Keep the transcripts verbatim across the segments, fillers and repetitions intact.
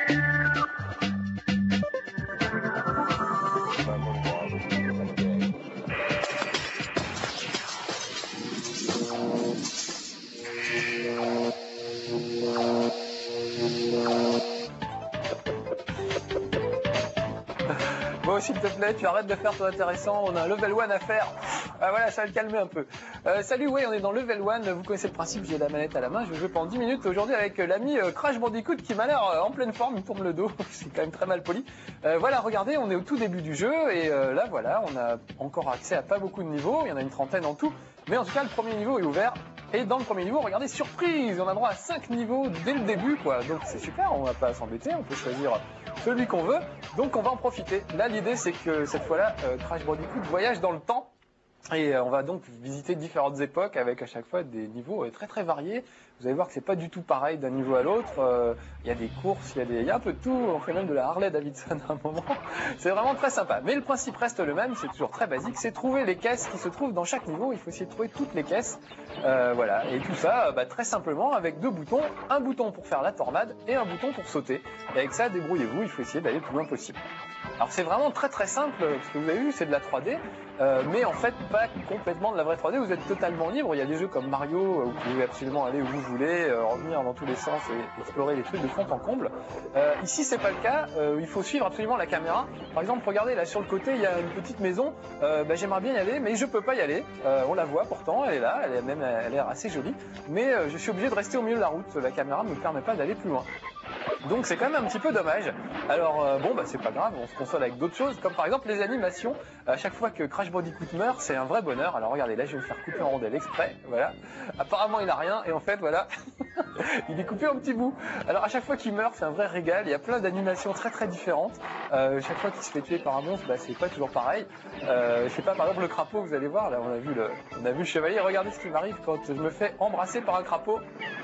Bon, s'il te plaît, tu arrêtes de faire ton intéressant, on a un level one à faire. Ah, voilà, ça va le calmer un peu. Euh, salut, ouais, on est dans level one, vous connaissez le principe, j'ai la manette à la main, je vais jouer pendant dix minutes aujourd'hui avec l'ami euh, Crash Bandicoot qui m'a l'air euh, en pleine forme, il me tourne le dos, c'est quand même très mal poli. Euh, voilà, regardez, on est au tout début du jeu et euh, là, voilà, on a encore accès à pas beaucoup de niveaux, il y en a une trentaine en tout, mais en tout cas, le premier niveau est ouvert. Et dans le premier niveau, regardez, surprise, on a droit à cinq niveaux dès le début, quoi. Donc c'est super, on va pas s'embêter, on peut choisir celui qu'on veut. Donc on va en profiter. Là, l'idée, c'est que cette fois-là, euh, Crash Bandicoot voyage dans le temps. Et euh, on va donc visiter différentes époques avec à chaque fois des niveaux euh, très très variés. Vous allez voir que c'est pas du tout pareil d'un niveau à l'autre. Il euh, y a des courses, il y a des, il y a un peu de tout. On fait même de la Harley Davidson à un moment. C'est vraiment très sympa. Mais le principe reste le même, c'est toujours très basique. C'est trouver les caisses qui se trouvent dans chaque niveau. Il faut essayer de trouver toutes les caisses. Euh, voilà. Et tout ça, bah, très simplement avec deux boutons. Un bouton pour faire la tornade et un bouton pour sauter. Et avec ça, débrouillez-vous. Il faut essayer d'aller le plus loin possible. Alors c'est vraiment très très simple, ce que vous avez vu c'est de la trois D, euh, mais en fait pas complètement de la vraie trois D, vous êtes totalement libre, il y a des jeux comme Mario où vous pouvez absolument aller où vous voulez, euh, revenir dans tous les sens et explorer les trucs de fond en comble. Euh, ici c'est pas le cas, euh, il faut suivre absolument la caméra. Par exemple regardez là sur le côté il y a une petite maison, euh, bah, j'aimerais bien y aller mais je peux pas y aller, euh, on la voit pourtant, elle est là, elle est même elle a l'air assez jolie, mais euh, je suis obligé de rester au milieu de la route, la caméra ne me permet pas d'aller plus loin. Donc c'est quand même un petit peu dommage. Alors euh, bon bah c'est pas grave, on se console avec d'autres choses, comme par exemple les animations. À chaque fois que Crash Bandicoot meurt, c'est un vrai bonheur. Alors regardez, là je vais me faire couper en rondelles exprès, voilà. Apparemment il a rien, et en fait voilà, il est coupé en petits bouts. Alors à chaque fois qu'il meurt, c'est un vrai régal, il y a plein d'animations très très différentes. Euh, chaque fois qu'il se fait tuer par un monstre, bah, c'est pas toujours pareil. Euh, je sais pas, par exemple le crapaud, vous allez voir, là on a vu le, on a vu le chevalier, regardez ce qui m'arrive quand je me fais embrasser par un crapaud.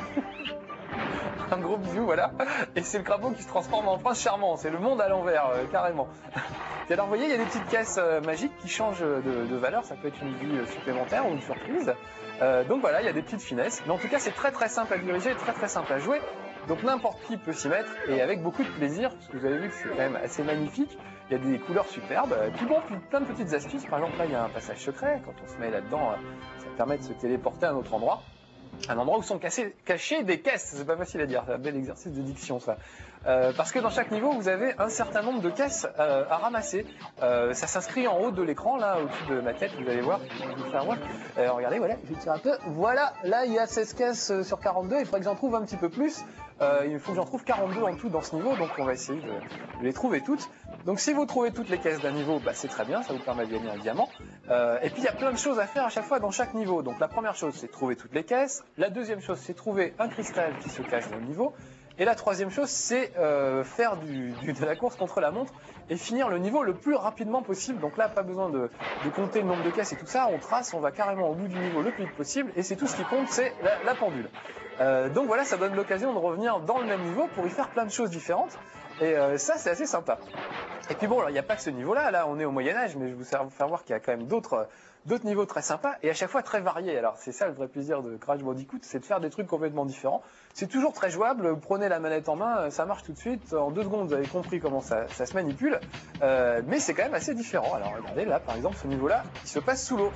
Un gros bisou, voilà. Et c'est le crapaud qui se transforme en prince charmant. C'est le monde à l'envers, euh, carrément. Et alors, vous voyez, il y a des petites caisses euh, magiques qui changent de, de valeur. Ça peut être une vie euh, supplémentaire ou une surprise. Euh, donc voilà, il y a des petites finesses. Mais en tout cas, c'est très très simple à diriger, très très simple à jouer. Donc n'importe qui peut s'y mettre et avec beaucoup de plaisir, parce que vous avez vu que c'est quand même assez magnifique. Il y a des couleurs superbes. Et puis bon, puis plein de petites astuces. Par exemple, là, il y a un passage secret. Quand on se met là-dedans, euh, ça permet de se téléporter à un autre endroit. Un endroit où sont cachées, cachées des caisses, c'est pas facile à dire, c'est un bel exercice de diction ça. Euh, parce que dans chaque niveau, vous avez un certain nombre de caisses euh, à ramasser. Euh, ça s'inscrit en haut de l'écran, là, au-dessus de ma tête, vous allez voir, je vais vous faire voir. Euh, regardez, voilà, je vais tirer un peu. Voilà, là, il y a seize caisses sur quarante-deux, il faudrait que j'en trouve un petit peu plus. Euh, il faut que j'en trouve quarante-deux en tout dans ce niveau, donc on va essayer de, de les trouver toutes. Donc si vous trouvez toutes les caisses d'un niveau, bah, c'est très bien, ça vous permet de gagner un diamant. Euh, et puis il y a plein de choses à faire à chaque fois dans chaque niveau. Donc la première chose, c'est trouver toutes les caisses. La deuxième chose, c'est trouver un cristal qui se cache dans le niveau. Et la troisième chose, c'est euh, faire du, du, de la course contre la montre et finir le niveau le plus rapidement possible. Donc là, pas besoin de, de compter le nombre de caisses et tout ça. On trace, on va carrément au bout du niveau le plus vite possible. Et c'est tout ce qui compte, c'est la, la pendule. Euh, donc voilà, ça donne l'occasion de revenir dans le même niveau pour y faire plein de choses différentes. Et euh, ça, c'est assez sympa. Et puis bon, alors il n'y a pas que ce niveau-là. Là, on est au Moyen-Âge, mais je vais vous faire voir qu'il y a quand même d'autres... d'autres niveaux très sympas et à chaque fois très variés. Alors c'est ça le vrai plaisir de Crash Bandicoot, c'est de faire des trucs complètement différents. C'est toujours très jouable, vous prenez la manette en main, ça marche tout de suite, en deux secondes vous avez compris comment ça, ça se manipule, euh, mais c'est quand même assez différent. Alors regardez là par exemple ce niveau-là, il se passe sous l'eau.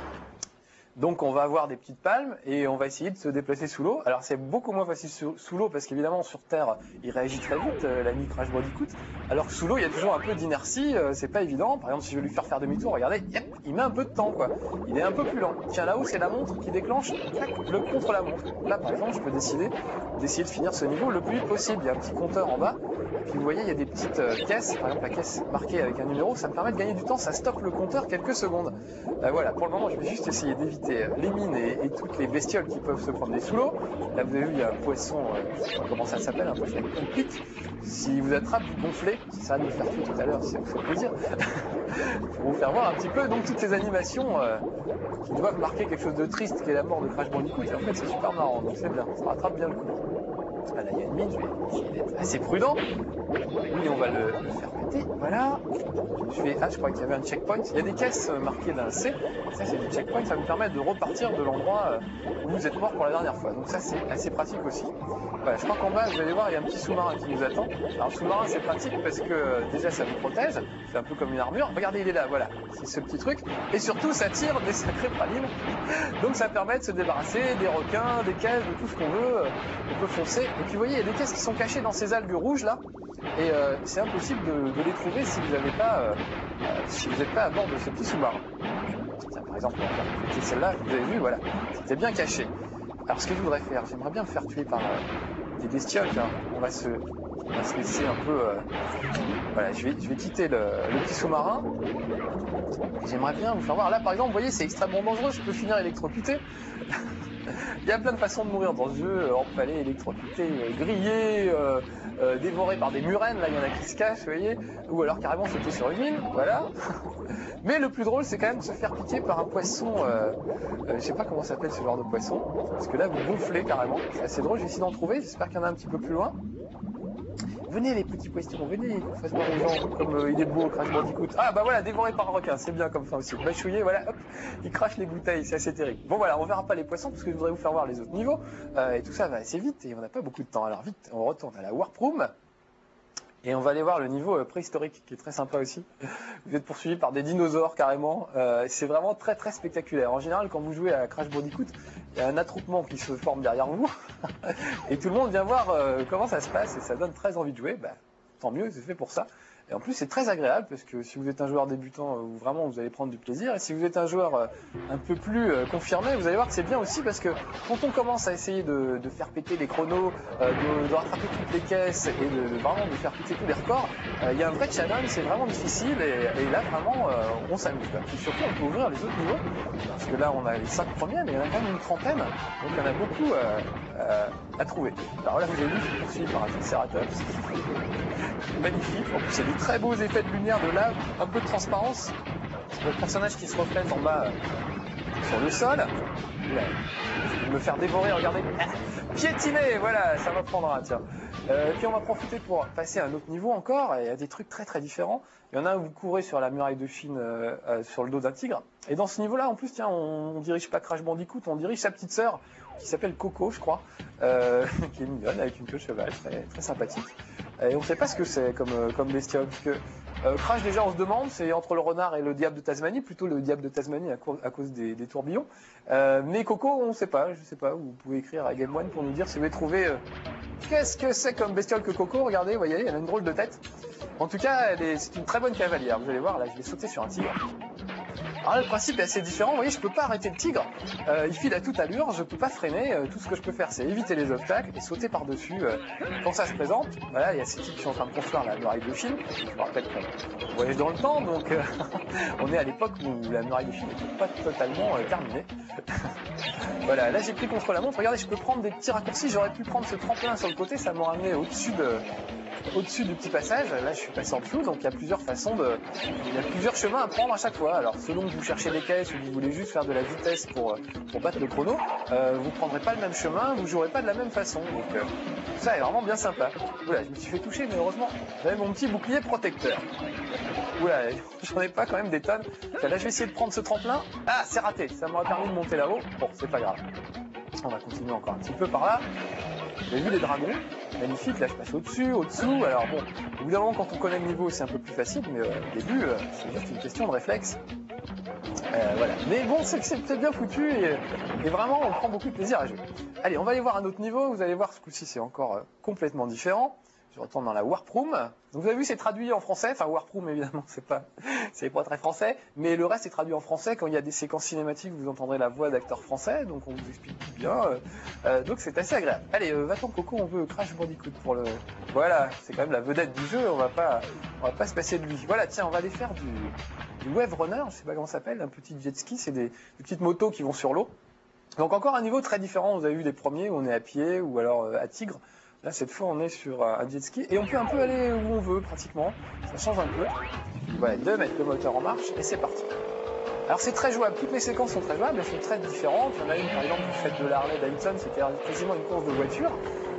Donc on va avoir des petites palmes et on va essayer de se déplacer sous l'eau. Alors c'est beaucoup moins facile sous, sous l'eau parce qu'évidemment sur terre il réagit très vite, euh, l'ami Crash Bandicoot. Alors que sous l'eau il y a toujours un peu d'inertie, euh, c'est pas évident. Par exemple si je veux lui faire faire demi-tour, regardez, yep, il met un peu de temps quoi. Il est un peu plus lent. Tiens là-haut c'est la montre qui déclenche tac, le contre la montre. Là par exemple je peux décider d'essayer de finir ce niveau le plus vite possible. Il y a un petit compteur en bas. Et puis vous voyez il y a des petites euh, caisses, par exemple la caisse marquée avec un numéro, ça me permet de gagner du temps, ça stoppe le compteur quelques secondes. Euh, voilà, pour le moment je vais juste essayer d'éviter les mines et, et toutes les bestioles qui peuvent se promener sous l'eau. Là vous avez vu il y a un poisson, euh, comment ça s'appelle, un poisson qui pique. Si vous attrape, vous gonflez, ça va nous faire tuer tout à l'heure si ça vous fait plaisir. Pour vous faire voir un petit peu donc toutes ces animations euh, qui doivent marquer quelque chose de triste qui est la mort de Crash Bandicoot. Et en fait c'est super marrant, donc c'est bien, ça rattrape bien le coup. Ah, là, il y a une mine, je vais essayer d'être assez prudent. Lui, on va le, le faire péter. Voilà. Je vais... Ah, je crois qu'il y avait un checkpoint. Il y a des caisses marquées d'un C. Ça, c'est des checkpoints. Ça me permet de repartir de l'endroit où vous êtes mort pour la dernière fois. Donc ça, c'est assez pratique aussi. Voilà, je crois qu'en bas, vous allez voir, il y a un petit sous-marin qui nous attend. Alors, le sous-marin, c'est pratique parce que déjà, ça vous protège. C'est un peu comme une armure. Regardez, il est là, voilà. C'est ce petit truc. Et surtout, ça tire des sacrés pralines. Donc, ça permet de se débarrasser des requins, des caisses, de tout ce qu'on veut. On peut foncer. Et puis, vous voyez, il y a des caisses qui sont cachées dans ces algues rouges, là. Et euh, c'est impossible de, de les trouver si vous n'avez pas, euh, si vous n'êtes pas à bord de ce petit sous-marin. Tiens, par exemple, on va faire celle-là, vous avez vu, voilà, c'était bien caché. Alors, ce que je voudrais faire, j'aimerais bien me faire tuer par euh, des bestioles. Hein. On va se, on va se laisser un peu. Euh, voilà, je vais, je vais quitter le, le petit sous-marin. J'aimerais bien vous faire voir. Là, par exemple, vous voyez, c'est extrêmement dangereux. Je peux finir électrocuté. Il y a plein de façons de mourir dans ce jeu, empalé, électrocuté, euh, grillé, euh, euh, dévoré par des murènes, là il y en a qui se cachent, vous voyez, ou alors carrément sauter sur une mine, voilà. Mais le plus drôle, c'est quand même de se faire piquer par un poisson, euh, euh, je sais pas comment s'appelle ce genre de poisson, parce que là vous gonflez carrément, c'est assez drôle, j'essaie d'en trouver, j'espère qu'il y en a un petit peu plus loin. Venez les petits poissons, venez, qu'on fasse voir aux gens, comme euh, il est beau, Crash Bandicoot. Ah bah voilà, dévoré par un requin, c'est bien comme ça aussi. Bachouillé, voilà, hop, il crache les bouteilles, c'est assez terrible. Bon voilà, on verra pas les poissons parce que je voudrais vous faire voir les autres niveaux. Euh, et tout ça va assez vite et on n'a pas beaucoup de temps. Alors vite, on retourne à la Warp Room. Et on va aller voir le niveau préhistorique qui est très sympa aussi. Vous êtes poursuivi par des dinosaures carrément. Euh, c'est vraiment très très spectaculaire. En général, quand vous jouez à Crash Bandicoot, il y a un attroupement qui se forme derrière vous. Et tout le monde vient voir euh, comment ça se passe et ça donne très envie de jouer. Bah, tant mieux, c'est fait pour ça. Et en plus, c'est très agréable parce que si vous êtes un joueur débutant, euh, vraiment vous allez prendre du plaisir. Et si vous êtes un joueur euh, un peu plus euh, confirmé, vous allez voir que c'est bien aussi parce que quand on commence à essayer de, de faire péter les chronos, euh, de, de rattraper toutes les caisses et de, de vraiment de faire péter tous les records, euh, il y a un vrai challenge, c'est vraiment difficile. Et, et là, vraiment, euh, on s'amuse. Et surtout, on peut ouvrir les autres niveaux parce que là, on a les cinq premiers, mais il y en a quand même une trentaine. Donc, il y en a beaucoup euh, euh, à trouver. Alors là, vous avez vu, je suis poursuivi par un Triceratops. Magnifique. En plus, il y a des très beaux effets de lumière, de lave, un peu de transparence. Le personnage qui se reflète en bas euh, sur le sol. Là, je vais me faire dévorer, regardez. Piétiner, voilà, ça m'apprendra, tiens. Euh, puis on va profiter pour passer à un autre niveau encore. Et il y a des trucs très très différents. Il y en a un où vous courez sur la muraille de Chine euh, euh, sur le dos d'un tigre. Et dans ce niveau-là, en plus, tiens, on, on dirige pas Crash Bandicoot, on dirige sa petite sœur qui s'appelle Coco, je crois, euh, qui est mignonne avec une queue de cheval, très, très sympathique. Et on ne sait pas ce que c'est comme, euh, comme bestiole, parce que euh, Crash, déjà, on se demande, c'est entre le renard et le diable de Tasmanie, plutôt le diable de Tasmanie à, co à cause des, des tourbillons. Euh, mais Coco, on ne sait pas, je ne sais pas, vous pouvez écrire à Game One pour nous dire si vous avez trouvé euh, qu'est-ce que c'est comme bestiole que Coco. Regardez, vous voyez, elle a une drôle de tête. En tout cas, c'est une très bonne cavalière, vous allez voir, là, je vais sauter sur un tigre. Alors là, le principe est assez différent. Vous voyez, je peux pas arrêter le tigre. Euh, il file à toute allure, je peux pas freiner. Euh, tout ce que je peux faire, c'est éviter les obstacles et sauter par-dessus euh, quand ça se présente. Voilà, il y a ces types qui sont en train de construire la muraille de Chine. Je me rappelle qu'on voyage dans le temps, donc euh, on est à l'époque où la muraille de Chine n'était pas totalement euh, terminée. Voilà, là j'ai pris contre la montre. Regardez, je peux prendre des petits raccourcis. J'aurais pu prendre ce tremplin sur le côté, ça m'aurait amené au-dessus de... au-dessus du petit passage. Là je suis passé en dessous, donc il y a plusieurs façons de... il y a plusieurs chemins à prendre à chaque fois. Alors selon que vous cherchez des caisses ou que vous voulez juste faire de la vitesse pour, pour battre le chrono, euh, vous prendrez pas le même chemin, vous jouerez pas de la même façon. Donc euh, ça est vraiment bien sympa. Voilà, je me suis fait toucher, mais heureusement j'avais mon petit bouclier protecteur. Oula, j'en ai pas quand même des tonnes. Là je vais essayer de prendre ce tremplin. Ah, c'est raté, ça m'aurait permis de monter là-haut. Bon, c'est pas grave. On va continuer encore un petit peu par là. Vous avez vu les dragons, magnifique, là je passe au-dessus, au-dessous. Alors bon, évidemment quand on connaît le niveau c'est un peu plus facile, mais euh, au début euh, c'est juste une question de réflexe. Euh, voilà. Mais bon, c'est que c'est peut-être bien foutu et, et vraiment on prend beaucoup de plaisir à jouer. Allez, on va aller voir un autre niveau, vous allez voir ce coup-ci c'est encore euh, complètement différent. Je retourne dans la Warp Room. Donc vous avez vu, c'est traduit en français. Enfin, Warp Room, évidemment, c'est pas, c'est pas très français. Mais le reste est traduit en français. Quand il y a des séquences cinématiques, vous entendrez la voix d'acteurs français. Donc on vous explique tout bien. Euh, donc c'est assez agréable. Allez, euh, va-t'en Coco, on veut Crash Bandicoot pour le... Voilà, c'est quand même la vedette du jeu. On va pas, on va pas se passer de lui. Voilà, tiens, on va aller faire du, du Wave Runner. Je sais pas comment ça s'appelle. Un petit jet ski. C'est des, des petites motos qui vont sur l'eau. Donc encore un niveau très différent. Vous avez vu les premiers où on est à pied ou alors euh, à tigre. Là, cette fois, on est sur un jet ski et on peut un peu aller où on veut, pratiquement. Ça change un peu. Voilà, de mettre le moteur en marche et c'est parti. Alors, c'est très jouable. Toutes les séquences sont très jouables, elles sont très différentes. Il y en a une, par exemple, vous faites de la Harley Davidson, c'était quasiment une course de voiture.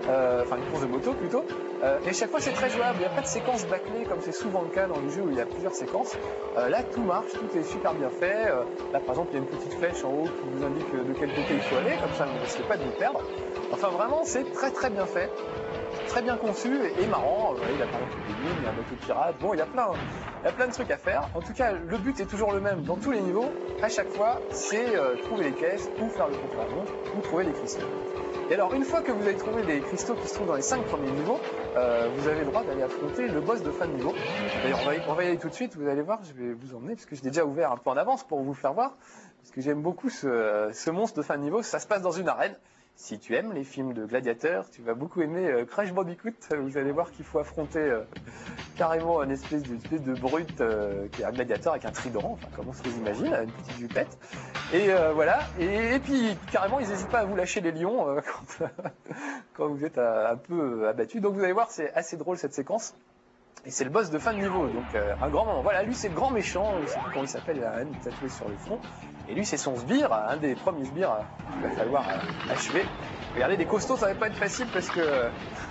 euh, enfin une course de moto plutôt. Euh, et chaque fois c'est très jouable, il n'y a pas de séquence bâclée comme c'est souvent le cas dans les jeux où il y a plusieurs séquences. Euh, là tout marche, tout est super bien fait. Euh, là par exemple il y a une petite flèche en haut qui vous indique de quel côté il faut aller, comme ça vous ne risquez pas de vous perdre. Enfin vraiment c'est très très bien fait, très bien conçu et, et marrant. Euh, il y a par exemple des lignes, il y a un bateau de pirate, bon il y a plein, il y a plein de trucs à faire. En tout cas le but est toujours le même dans tous les niveaux, à chaque fois c'est euh, trouver les caisses ou faire le contre-la-montre ou trouver les cristaux. Et alors, une fois que vous avez trouvé des cristaux qui se trouvent dans les cinq premiers niveaux, euh, vous avez le droit d'aller affronter le boss de fin de niveau. D'ailleurs, on va, y, on va y aller tout de suite, vous allez voir, je vais vous emmener, parce que je l'ai déjà ouvert un peu en avance pour vous le faire voir, parce que j'aime beaucoup ce, ce monstre de fin de niveau. Ça se passe dans une arène. Si tu aimes les films de gladiateurs, tu vas beaucoup aimer euh, Crash Bandicoot. Vous allez voir qu'il faut affronter euh, carrément une espèce de, une espèce de brute euh, qui est un gladiateur avec un trident, enfin comme on se les imagine, une petite jupette. Et euh, voilà, et, et puis carrément ils n'hésitent pas à vous lâcher les lions euh, quand, quand vous êtes euh, un peu abattu. Donc vous allez voir, c'est assez drôle cette séquence. Et c'est le boss de fin de niveau, donc euh, un grand moment. Voilà, lui c'est le grand méchant, je ne sais plus comment il s'appelle, il a un tatoué sur le front. Et lui c'est son sbire, un des premiers sbires euh, qu'il va falloir euh, achever. Regardez, des costauds ça va pas être facile parce que euh,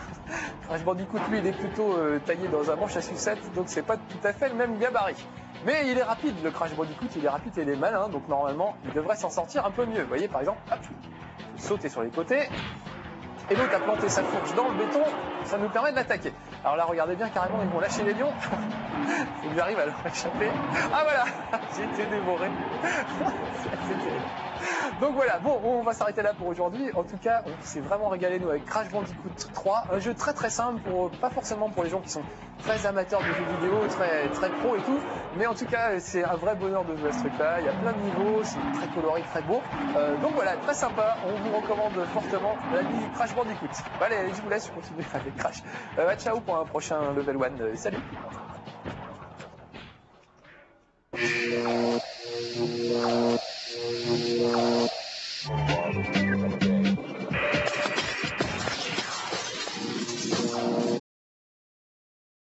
Crash Bandicoot lui il est plutôt euh, taillé dans un manche à sucette, donc c'est pas tout à fait le même gabarit. Mais il est rapide, le Crash Bandicoot, il est rapide et il est malin, donc normalement il devrait s'en sortir un peu mieux. Vous voyez par exemple, hop, sauter sur les côtés. Et l'autre a planté sa fourche dans le béton, ça nous permet de l'attaquer. Alors là, regardez bien, carrément, ils vont lâcher les lions. Il lui arrive à leur échapper. Ah voilà, j'ai été dévoré. C'est assez terrible. Donc voilà, bon, on va s'arrêter là pour aujourd'hui. En tout cas, on s'est vraiment régalé, nous, avec Crash Bandicoot trois. Un jeu très très simple, pour, pas forcément pour les gens qui sont très amateurs de jeux vidéo, très, très pro et tout. Mais en tout cas, c'est un vrai bonheur de jouer à ce truc-là. Il y a plein de niveaux, c'est très coloré, très beau. Euh, donc voilà, très sympa. On vous recommande fortement la vie Crash Bandicoot. Bon, allez, je vous laisse, je continue avec Crash. Euh, ciao pour un prochain Level un. Euh, salut!